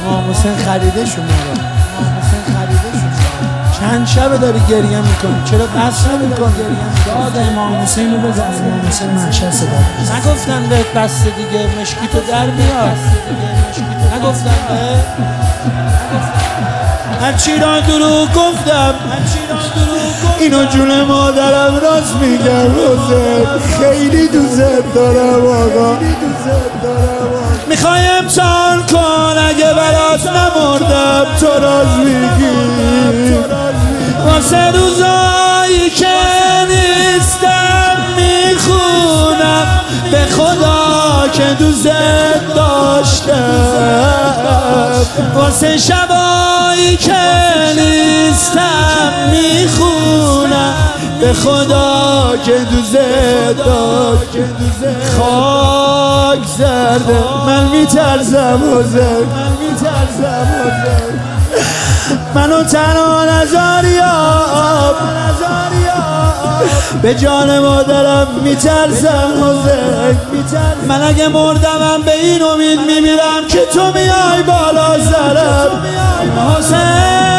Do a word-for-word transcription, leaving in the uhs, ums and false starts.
امام حسین خریده شما رو، امام حسین خریده شما. چند شب داری گریه میکنی، چرا قصد نمیکنی؟ داد امام حسین رو بزن. امام حسین محشر صدا نگفتن بهت بسته دیگه، مشکی تو در بیار. نگفتن بهت؟ هرچی را دروغ گفتم، اینو جون مادرم راست میگم. حسین خیلی دوست دارم آقا. میخوای امتحان کن اگه برات نمردم تو راز میگی. واسه روزایی که نیستم میخونم به خدا که دوست داشتم. واسه شبایی که نیستم میخونم به خدا که دوست داشتم. خاک زرده من میترسم حسین، من میترسم حسین. منو تنها نذاریاب به جان مادرم میترسم حسین. من اگه مردمم به این امید میمیرم که تو میای بالا سرم حسین.